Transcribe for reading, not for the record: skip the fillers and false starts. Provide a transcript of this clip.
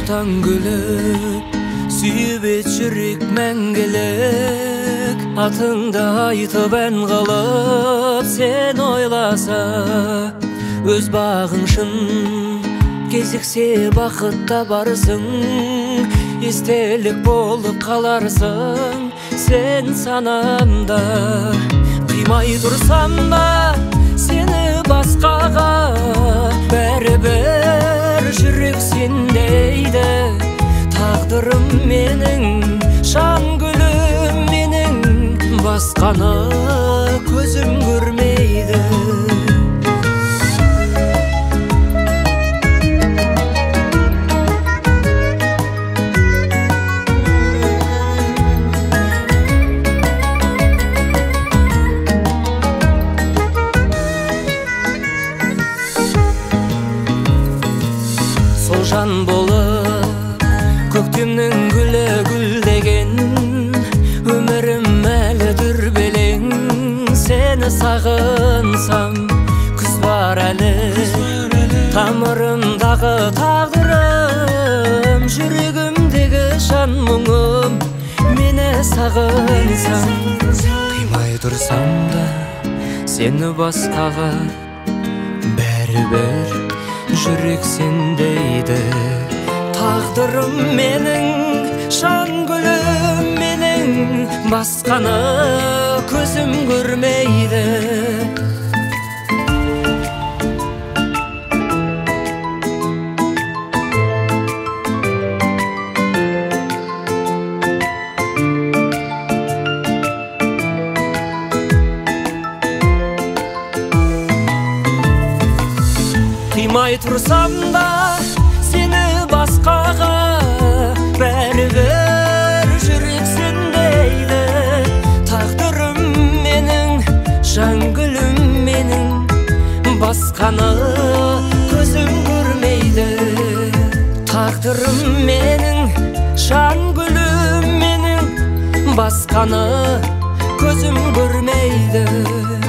Артан күліп сүйбет жүрек мәңгілік. Атыңды айтып ән қылып сен ойласа, өз бағың шын кезіксе бақытта барсың. Естелік болып қаларсың сен санамда. Қимай тұрсам да сені басқаға, бәрібір жүрек сендейді. Тағдырым менің, жан гүлім менің, басқаны көзім көрмейді. Сол жан болып көктемнің гүлі гүлдеген, өмірім әлі дүрбелең. Сені сағынсам күз бар әлі, тамырымдағы тағдырым, жүрегімдегі жан мұңым. Мені сағынсам, қимай тұрсам да сені басқаға, бәрібір жүрек сендейді. Тағдырым менің, жан гүлім менің, басқаны көзім көрмейді. Қимай тұрсам да сені басқаға, бәрібір жүрек сендейді. Тағдырым менің, жан гүлім менің, басқаны көзім көрмейді. Тағдырым менің, жан гүлім менің, басқаны көзім көрмейді.